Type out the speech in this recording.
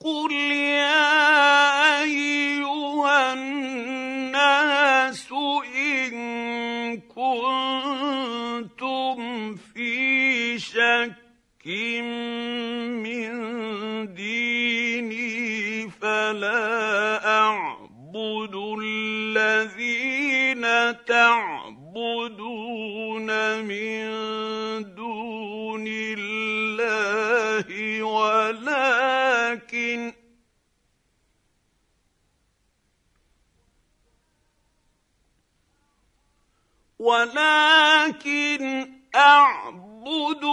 قل يا أيها الناس إن كنتم في شك من ديني فلا أعبد الذين تعبدون من دون الله ولكن أعبد